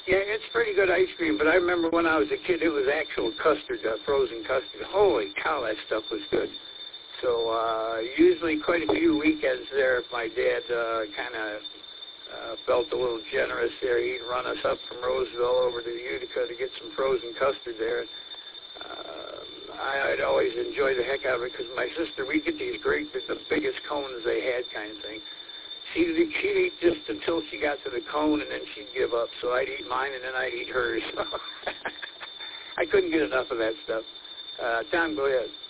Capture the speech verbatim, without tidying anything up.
Yeah, it's pretty good ice cream, but I remember when I was a kid, it was actual custard, uh, frozen custard. Holy cow, that stuff was good. So uh, usually quite a few weekends there, if my dad uh, kind of uh, felt a little generous there, he'd run us up from Roseville over to Utica to get some frozen custard there. Uh, I, I'd always enjoy the heck out of it because my sister, we'd get these great, the biggest cones they had kind of thing. She'd, she'd eat just until she got to the cone, and then she'd give up. So I'd eat mine, and then I'd eat hers. I couldn't get enough of that stuff. Uh, Tom, go ahead.